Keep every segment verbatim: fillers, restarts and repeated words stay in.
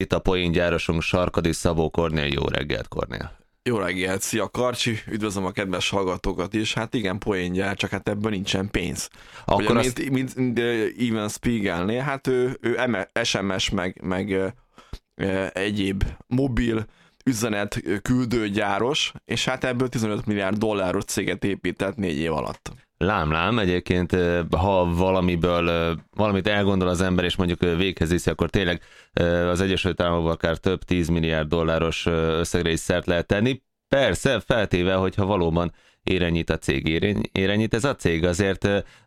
Itt a poéngyárosunk Sarkadi Szabó Kornél. Jó reggelt, Kornél! Jó reggelt, szia Karcsi, üdvözlöm a kedves hallgatókat is. Hát igen, poéngyár, csak hát ebből nincsen pénz. Akkor Ugye, azt... mint, mint, mint Even Spiegelnél, hát ő, ő es em es meg, meg e, egyéb mobil üzenet küldőgyáros, és hát ebből tizenöt milliárd dolláros céget épített négy év alatt. Lám, lám, egyébként ha valamiből, valamit elgondol az ember, és mondjuk véghez viszi, akkor tényleg az Egyesült Államokban akár több tíz milliárd dolláros összegre is szert lehet tenni. Persze, feltéve, hogyha valóban érenyít a cég. Érenyít ez a cég, azért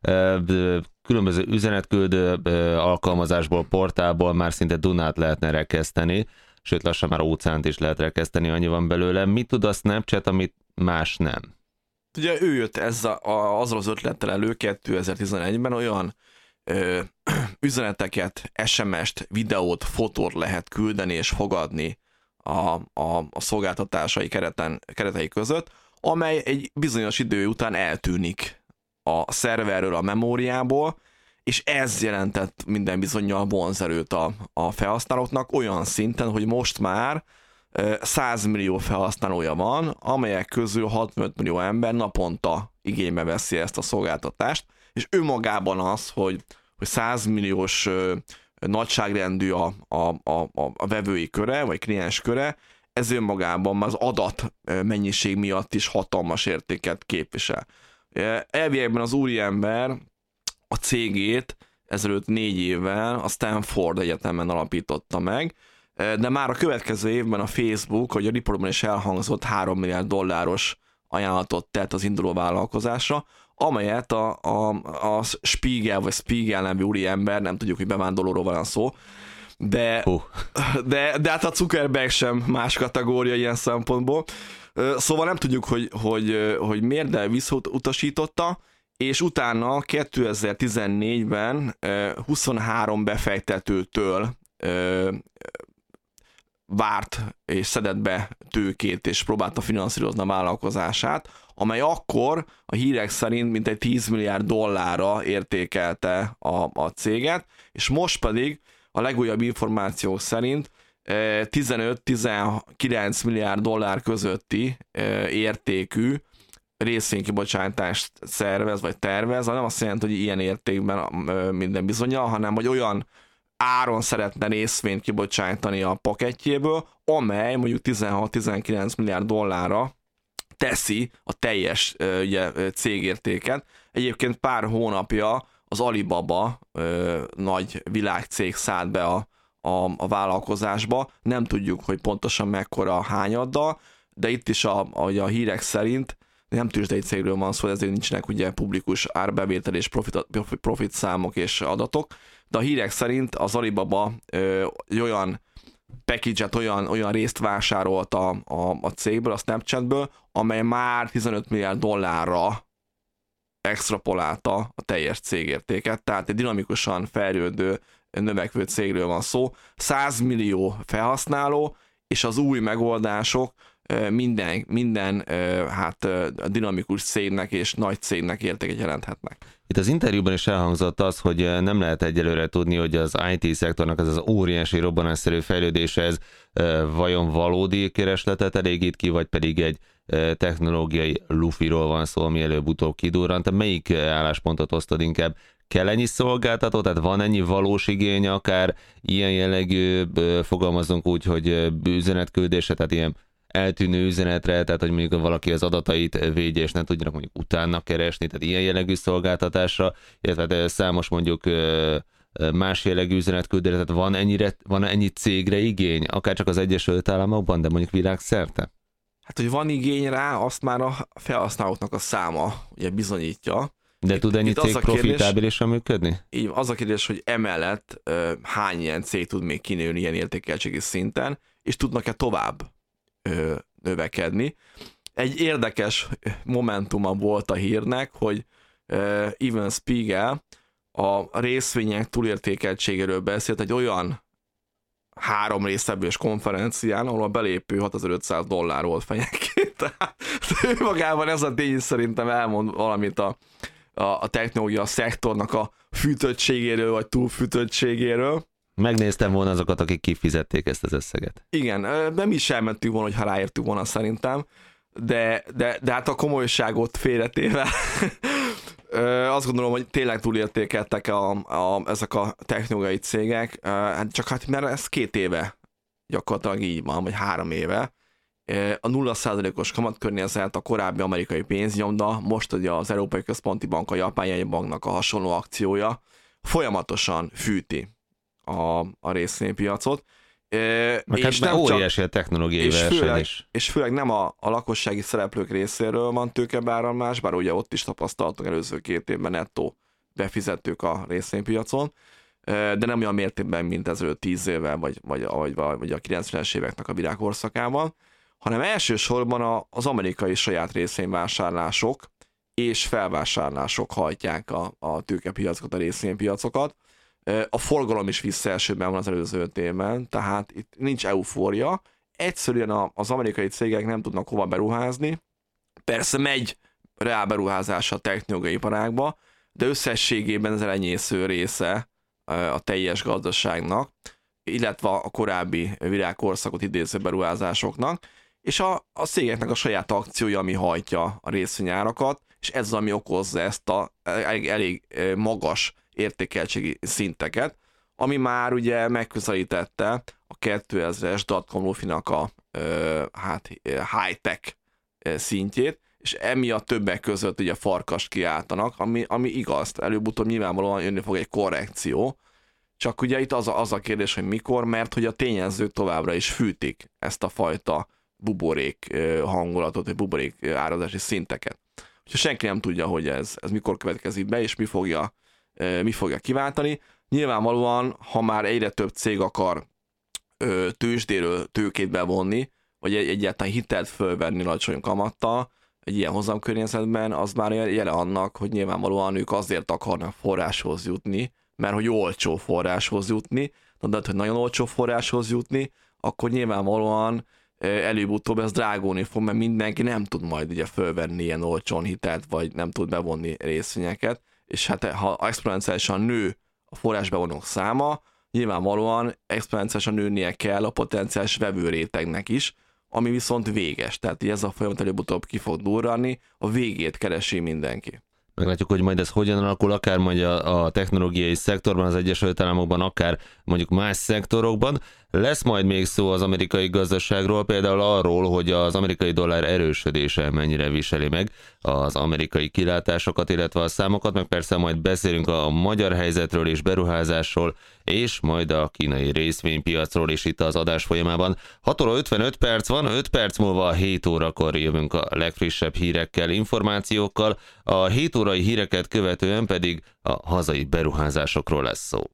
különböző üzenetküldő alkalmazásból, portálból már szinte Dunát lehetne rekeszteni, sőt lassan már óceánt is lehet rekeszteni, annyi van belőle. Mit tud a Snapchat, amit más nem? Ugye ő jött ezzel, a, azzal az ötlettel elő kétezer-tizenegyben, olyan ö, üzeneteket, es em est, videót, fotót lehet küldeni és fogadni a, a, a szolgáltatásai kereten, keretei között, amely egy bizonyos idő után eltűnik a szerverről, a memóriából, és ez jelentett minden bizonnyal vonzerőt a, a felhasználóknak olyan szinten, hogy most már száz millió felhasználója van, amelyek közül hatvanöt millió ember naponta igénybe veszi ezt a szolgáltatást, és önmagában az, hogy, hogy száz milliós nagyságrendű a, a, a, a vevői köre, vagy kliens köre, ez önmagában az adat mennyiség miatt is hatalmas értéket képvisel. Elviekben az úriember a cégét ezelőtt négy évvel a Stanford Egyetemen alapította meg, de már a következő évben a Facebook, hogy a riportban is elhangzott, három milliárd dolláros ajánlatot tett az induló vállalkozásra, amelyet a, a, a Spiegel vagy Spiegel nevű úriember, nem tudjuk, hogy bevándorlóról van szó, de, uh. de, de hát a Zuckerberg sem más kategória ilyen szempontból. Szóval nem tudjuk, hogy, hogy, hogy miért, de visszautasította, és utána kétezer-tizennégyben huszonhárom befektetőtől várt és szedett be tőkét, és próbálta finanszírozni a vállalkozását, amely akkor a hírek szerint mintegy tíz milliárd dollárra értékelte a, a céget, és most pedig a legújabb információk szerint tizenöt-tizenkilenc milliárd dollár közötti értékű részvénykibocsátást szervez, vagy tervez, nem azt jelenti, hogy ilyen értékben minden bizonnyal, hanem hogy olyan áron szeretne részvényt kibocsátani a pakettjéből, amely mondjuk tizenhat-tizenkilenc milliárd dollárra teszi a teljes ugye, cégértéket. Egyébként pár hónapja az Alibaba nagy világcég szállt be a, a, a vállalkozásba. Nem tudjuk, hogy pontosan mekkora hányaddal, de itt is a, a, a hírek szerint nem tőzsdei cégről van szó, ezért nincsenek ugye publikus árbevétel és profit, profit számok és adatok, de a hírek szerint az Alibaba ö, olyan package-et, olyan, olyan részt vásárolt a, a, a cégből, a Snapchatből, amely már tizenöt milliárd dollárra extrapolálta a teljes cégértéket, tehát egy dinamikusan fejlődő, növekvő cégről van szó, száz millió felhasználó, és az új megoldások minden, minden hát dinamikus cégnek és nagy cégnek értéket jelenthetnek. Itt az interjúban is elhangzott az, hogy nem lehet egyelőre tudni, hogy az i té szektornak ez az óriási robbanásszerű fejlődése ez vajon valódi keresletet elégít ki, vagy pedig egy technológiai lufiról van szó, ami előbb-utóbb kidurrant. Te melyik álláspontot osztod inkább? Kell ennyi szolgáltató, tehát van ennyi valós igény, akár ilyen jellegű, fogalmazunk úgy, hogy üzenetküldése, tehát ilyen eltűnő üzenetre, tehát hogy mondjuk valaki az adatait védje, és nem tudjanak mondjuk utána keresni, tehát ilyen jellegű szolgáltatásra, illetve számos mondjuk más jellegű üzenetküldésre, tehát van, ennyire, van ennyi cégre igény, akár csak az Egyesült Államokban, de mondjuk világszerte? Hát, hogy van igény rá, azt már a felhasználóknak a száma ugye bizonyítja. De itt, tud ennyi cég profitábilisan működni? Így, az a kérdés, hogy emellett uh, hány ilyen cég tud még kinőni ilyen értékeltségi szinten, és tudnak-e tovább uh, növekedni. Egy érdekes momentuma volt a hírnek, hogy uh, Even Spiegel a részvények túlértékeltségéről beszélt egy olyan három résztvevős konferencián, ahol a belépő hatezer-ötszáz dollár volt fejenként. Tehát ő magában ez a tény szerintem elmond valamit a, a, a technológia szektornak a fűtöttségéről, vagy túlfűtöttségéről. Megnéztem volna azokat, akik kifizették ezt az összeget. Igen, nem is elmentünk volna, hogyha ráértünk volna szerintem, de, de, de hát a komolyságot félretéve azt gondolom, hogy tényleg túlértékeltek a, a, ezek a technológiai cégek, hát csak hát mert ez két éve gyakorlatilag így van, vagy három éve. A nulla százalékos kamatkörnyezet, a korábbi amerikai pénznyomda, most ugye az Európai Központi Bank, a Japán jegybanknak a hasonló akciója folyamatosan fűti a, a részvénypiacot. Meg és hát nem óriási csak, a technológiai és verseny főleg, is. És főleg nem a, a lakossági szereplők részéről van tőkebeáramlás, bár ugye ott is tapasztaltak előző két évben nettó befizetők a részvénypiacon, de nem olyan mértékben, mint ezelőtt tíz évvel, vagy, vagy, vagy, vagy a kilencvenes éveknek a virágkorszakában, hanem elsősorban a, az amerikai saját részvényvásárlások és felvásárlások hajtják a, a tőkepiacokat, a részvénypiacokat. A forgalom is visszaesőben van az előző öt évben, tehát itt nincs eufória. Egyszerűen az amerikai cégek nem tudnak hova beruházni. Persze megy ráberuházás a technológiai iparágba, de összességében ez elenyésző része a teljes gazdaságnak, illetve a korábbi virágkorszakot idéző beruházásoknak, és a, a cégeknek a saját akciója, ami hajtja a részvényárakat, és ez az, ami okozza ezt a elég, elég magas értékeltségi szinteket, ami már ugye megközelítette a kétezres dotcom lufinak a hát, high-tech szintjét, és emiatt többek között ugye farkast kiáltanak, ami, ami igaz, előbb-utóbb nyilvánvalóan jönni fog egy korrekció, csak ugye itt az a, az a kérdés, hogy mikor, mert hogy a tényezők továbbra is fűtik ezt a fajta buborék hangulatot, vagy buborék árazási szinteket. Úgyhogy senki nem tudja, hogy ez, ez mikor következik be, és mi fogja, mi fogja kiváltani. Nyilvánvalóan, ha már egyre több cég akar tőzsdéről tőkét bevonni, vagy egy, egyáltalán hitelt fölvenni alacsony kamattal, egy ilyen hozamkörnyezetben, az már jele annak, hogy nyilvánvalóan ők azért akarnak forráshoz jutni, mert hogy olcsó forráshoz jutni, de hogy nagyon olcsó forráshoz jutni, akkor nyilvánvalóan előbb-utóbb ez drágulni fog, mert mindenki nem tud majd ugye fölvenni ilyen olcsón hitelt, vagy nem tud bevonni részvényeket, és hát ha exponenciálisan nő a forrásbevonók száma, nyilvánvalóan exponenciálisan nőnie kell a potenciális vevőrétegnek is, ami viszont véges, tehát ez a folyamat előbb-utóbb ki fog durrani, a végét keresi mindenki. Meglátjuk, hogy majd ez hogyan alakul, akár majd a, a technológiai szektorban, az Egyesült Államokban, akár mondjuk más szektorokban. Lesz majd még szó az amerikai gazdaságról, például arról, hogy az amerikai dollár erősödése mennyire viseli meg az amerikai kilátásokat, illetve a számokat, meg persze majd beszélünk a magyar helyzetről és beruházásról, és majd a kínai részvénypiacról is itt az adás folyamában. hat óra ötvenöt perc van, öt perc múlva a hét órakor jövünk a legfrissebb hírekkel, információkkal, a hét órai híreket követően pedig a hazai beruházásokról lesz szó.